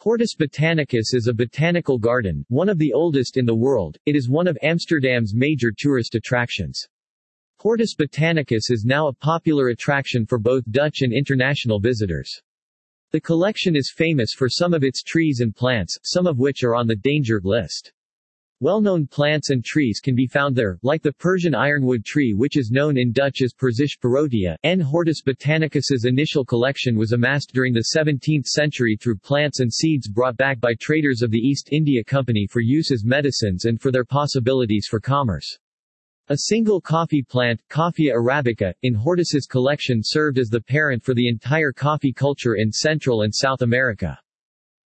Hortus botanicus is a botanical garden, one of the oldest in the world. It is one of Amsterdam's major tourist attractions. Hortus botanicus is now a popular attraction for both Dutch and international visitors. The collection is famous for some of its trees and plants, some of which are on the endangered list. Well-known plants and trees can be found there, like the Persian ironwood tree, which is known in Dutch as Perzisch parotia. N. Hortus botanicus's initial collection was amassed during the 17th century through plants and seeds brought back by traders of the East India Company for use as medicines and for their possibilities for commerce. A single coffee plant, Coffea arabica, in Hortus's collection served as the parent for the entire coffee culture in Central and South America.